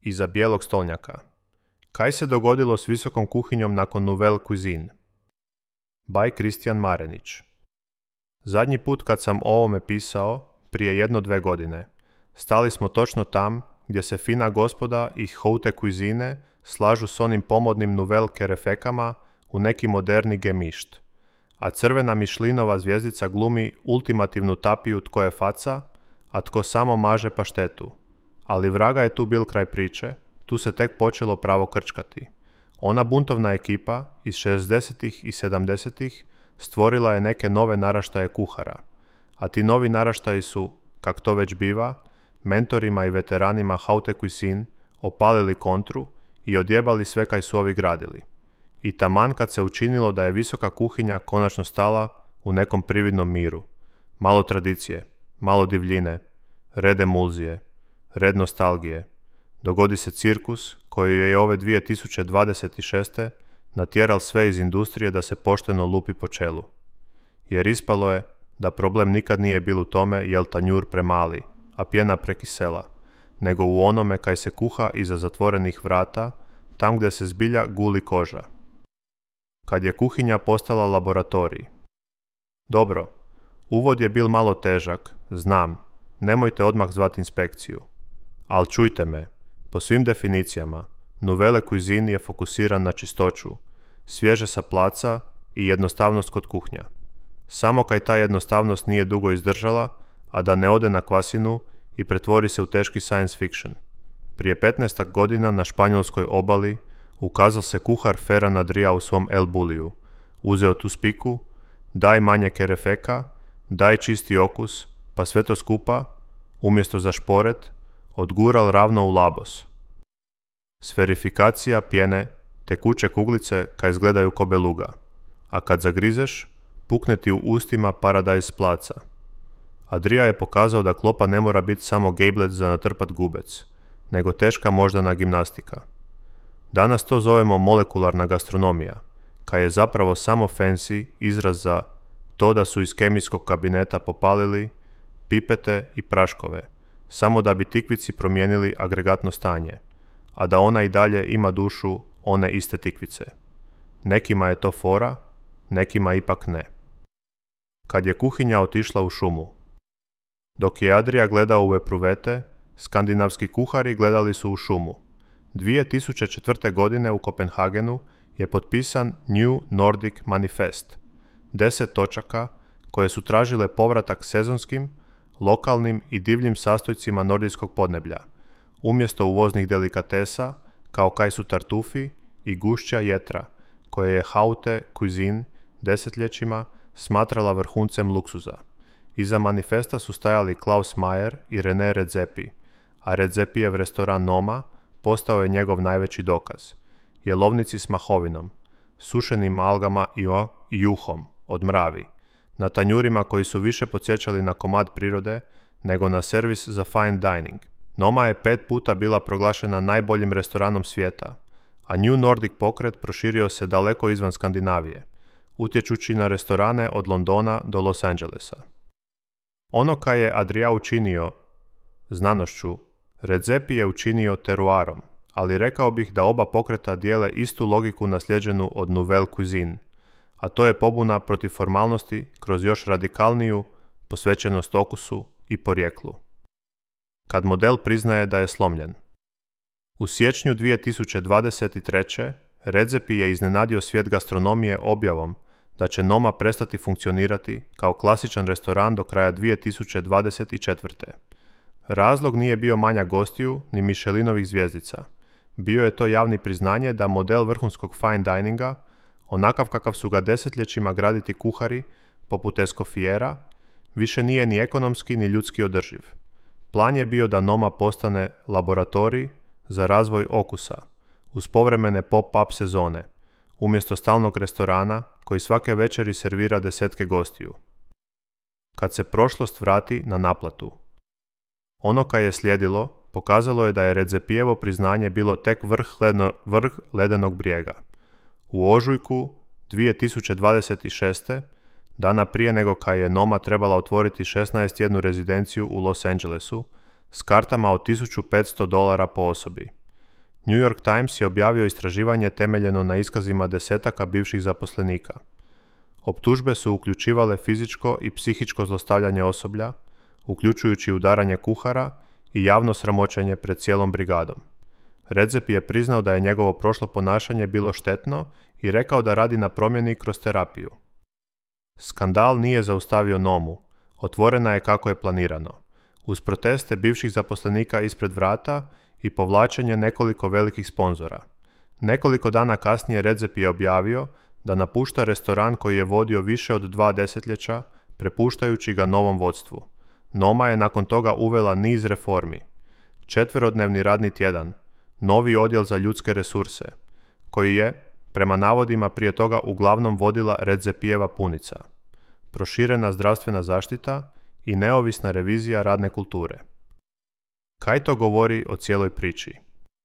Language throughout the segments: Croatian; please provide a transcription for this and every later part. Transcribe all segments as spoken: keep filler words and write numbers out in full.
Iza bijelog stolnjaka. Kaj se dogodilo s visokom kuhinjom nakon Nouvelle Cuisine? By Kristijan Marenić. Zadnji put kad sam o ovome pisao, prije jedno dve godine, stali smo točno tam gdje se fina gospoda i haute cuisine slažu s onim pomodnim Nouvelle kerefekama u neki moderni gemišt, a crvena Mišlinova zvjezdica glumi ultimativnu tapiju tko je faca, a tko samo maže paštetu. Ali vraga je tu bil kraj priče, tu se tek počelo pravo krčkati. Ona buntovna ekipa iz šezdesetih i sedamdesetih stvorila je neke nove naraštaje kuhara, a ti novi naraštaji su, kak to već biva, mentorima i veteranima haute cuisine opalili kontru i odjebali sve kaj su ovi gradili. I taman kad se učinilo da je visoka kuhinja konačno stala u nekom prividnom miru. Malo tradicije, malo divljine, red emulzije, red nostalgije. Dogodi se cirkus koji je ove dvije tisuće dvadeset šeste. natjeral sve iz industrije da se pošteno lupi po čelu. Jer ispalo je da problem nikad nije bil u tome jel tanjur premali, a pjena prekisela, nego u onome kaj se kuha iza zatvorenih vrata, tam gdje se zbilja guli koža. Kad je kuhinja postala laboratorij. Dobro, uvod je bil malo težak, znam, nemojte odmah zvati inspekciju. Al čujte me, po svim definicijama, Nouvelle Cuisine je fokusiran na čistoću, svježe sa placa i jednostavnost kod kuhnja. Samo kaj ta jednostavnost nije dugo izdržala, a da ne ode na kvasinu i pretvori se u teški science fiction. Prije petnaest godina na španjolskoj obali ukazal se kuhar Ferran Adrià u svom El Bulliju. Uzeo tu spiku, daj manje kerefeka, daj čisti okus, pa sve to skupa, umjesto za šporet, odgural ravno u labos. Sferifikacija pjene, tekuće kuglice kaj izgledaju ko beluga, a kad zagrizeš, pukne ti u ustima paradajz s placa. Adrià je pokazao da klopa ne mora biti samo gejblet za natrpat gubec, nego teška moždana gimnastika. Danas to zovemo molekularna gastronomija, kaj je zapravo samo fancy izraz za to da su iz kemijskog kabineta popalili pipete i praškove, samo da bi tikvici promijenili agregatno stanje, a da ona i dalje ima dušu one iste tikvice. Nekima je to fora, nekima ipak ne. Kad je kuhinja otišla u šumu. Dok je Adrià gledao u epruvete, skandinavski kuhari gledali su u šumu. dvije tisuće četvrte. godine u Kopenhagenu je potpisan New Nordic Manifest, deset točaka koje su tražile povratak sezonskim, lokalnim i divljim sastojcima nordijskog podneblja, umjesto uvoznih delikatesa kao kaj su tartufi i gušća jetra, koje je haute cuisine desetljećima smatrala vrhuncem luksuza. Iza manifesta su stajali Klaus Mayer i René Redzepi, a Redzepijev restoran Noma postao je njegov najveći dokaz. Jelovnici s mahovinom, sušenim algama i, o, i juhom od mravi, na tanjurima koji su više podsjećali na komad prirode nego na servis za fine dining. Noma je pet puta bila proglašena najboljim restoranom svijeta, a New Nordic pokret proširio se daleko izvan Skandinavije, utječući na restorane od Londona do Los Angelesa. Ono kaj je Adrià učinio znanošću, Redzepi je učinio teruarom, ali rekao bih da oba pokreta dijele istu logiku naslijeđenu od Nouvelle Cuisine, a to je pobuna protiv formalnosti kroz još radikalniju posvećenost okusu i porijeklu. Kad model priznaje da je slomljen. U siječnju dvije tisuće dvadeset treće. Redzepi je iznenadio svijet gastronomije objavom da će Noma prestati funkcionirati kao klasičan restoran do kraja dvije tisuće dvadeset četvrte. Razlog nije bio manjak gostiju ni Michelinovih zvjezdica. Bio je to javni priznanje da model vrhunskog fine dininga, onakav kakav su ga desetljećima graditi kuhari poput Escoffiera, više nije ni ekonomski ni ljudski održiv. Plan je bio da Noma postane laboratorij za razvoj okusa, uz povremene pop-up sezone, umjesto stalnog restorana koji svake večeri servira desetke gostiju. Kad se prošlost vrati na naplatu. Ono kaj je slijedilo, pokazalo je da je Redzepijevo priznanje bilo tek vrh, ledno, vrh ledenog brijega. U ožujku dvije tisuće dvadeset šeste. dana prije nego kaj je Noma trebala otvoriti šesnaest jednu rezidenciju u Los Angelesu, s kartama od tisuću petsto dolara po osobi. New York Times je objavio istraživanje temeljeno na iskazima desetaka bivših zaposlenika. Optužbe su uključivale fizičko i psihičko zlostavljanje osoblja, uključujući udaranje kuhara i javno sramoćenje pred cijelom brigadom. Redzep je priznao da je njegovo prošlo ponašanje bilo štetno i rekao da radi na promjeni kroz terapiju. Skandal nije zaustavio Nomu, otvorena je kako je planirano, uz proteste bivših zaposlenika ispred vrata i povlačenje nekoliko velikih sponzora. Nekoliko dana kasnije Redzep je objavio da napušta restoran koji je vodio više od dva desetljeća, prepuštajući ga novom vodstvu. Noma je nakon toga uvela niz reformi. Četverodnevni radni tjedan, novi odjel za ljudske resurse, koji je, prema navodima prije toga, uglavnom vodila Redzepijeva punica, proširena zdravstvena zaštita i neovisna revizija radne kulture. Kaj to govori o cijeloj priči?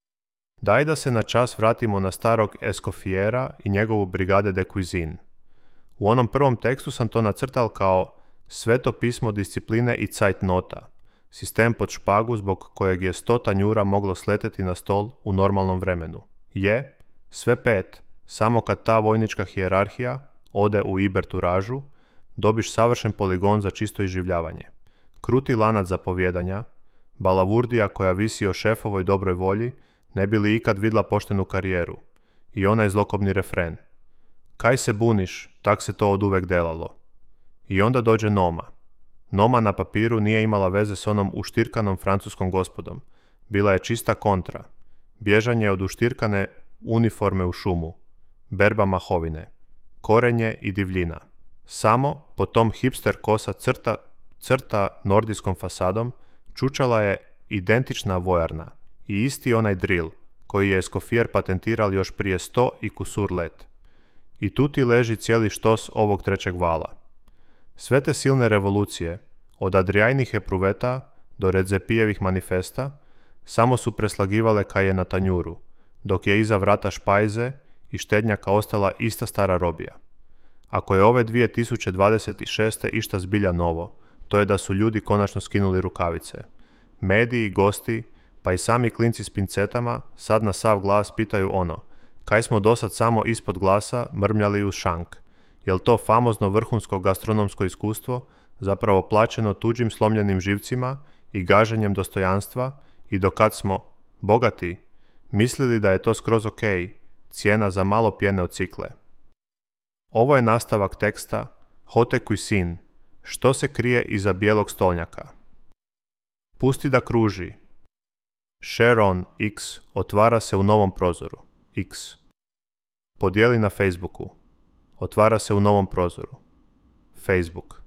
Daj da se na čas vratimo na starog Escoffiera i njegovu brigade de cuisine. U onom prvom tekstu sam to nacrtal kao sveto pismo discipline i cajtnota, sistem pod špagu zbog kojeg je sto tanjura moglo sleteti na stol u normalnom vremenu. Je, sve pet, samo kad ta vojnička hijerarhija ode u iberturažu, dobiš savršen poligon za čisto iživljavanje. Kruti lanac zapovjedanja, balavurdija koja visi o šefovoj dobroj volji, ne bi li ikad vidla poštenu karijeru, i onaj zlokobni refren. Kaj se buniš, tak se to oduvek delalo. I onda dođe Noma. Noma na papiru nije imala veze s onom uštirkanom francuskom gospodom. Bila je čista kontra. Bježanje od uštirkane uniforme u šumu, berba mahovine, korenje i divljina. Samo po tom hipster kosa crta, crta nordijskom fasadom čučala je identična vojarna i isti onaj drill koji je Escoffier patentirao još prije sto i kusur let. I tu ti leži cijeli štos ovog trećeg vala. Sve te silne revolucije, od Adriajnih epruveta do Redzepijevih manifesta, samo su preslagivale kaj je na tanjuru, dok je iza vrata špajze i štednjaka ostala ista stara robija. Ako je ove dvije tisuće dvadeset šeste išta zbilja novo, to je da su ljudi konačno skinuli rukavice. Mediji, gosti, pa i sami klinci s pincetama sad na sav glas pitaju ono, kaj smo dosad samo ispod glasa mrmljali uz šank. Jel to famozno vrhunsko gastronomsko iskustvo zapravo plaćeno tuđim slomljenim živcima i gaženjem dostojanstva i dokad smo, bogati, mislili da je to skroz ok, cijena za malo pjene od cikle. Ovo je nastavak teksta Haute cuisine, što se krije iza bijelog stolnjaka. Pusti da kruži. Sharon X otvara se u novom prozoru. X. Podijeli na Facebooku. Otvara se u novom prozoru. Facebook.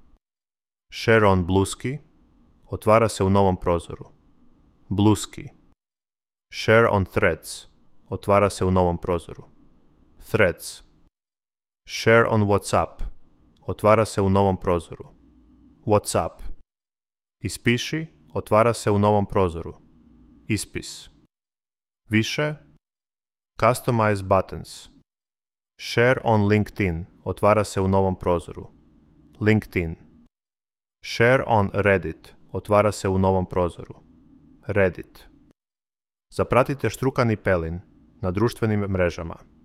Sharon Bluski. Otvara se u novom prozoru. Bluski. Share on Threads. Otvara se u novom prozoru. Threads. Share on WhatsApp. Otvara se u novom prozoru. WhatsApp. Ispiši. Otvara se u novom prozoru. Ispis. Više. Customize buttons. Share on LinkedIn. Otvara se u novom prozoru. LinkedIn. Share on Reddit. Otvara se u novom prozoru. Reddit. Zapratite Štrukani pelin na društvenim mrežama.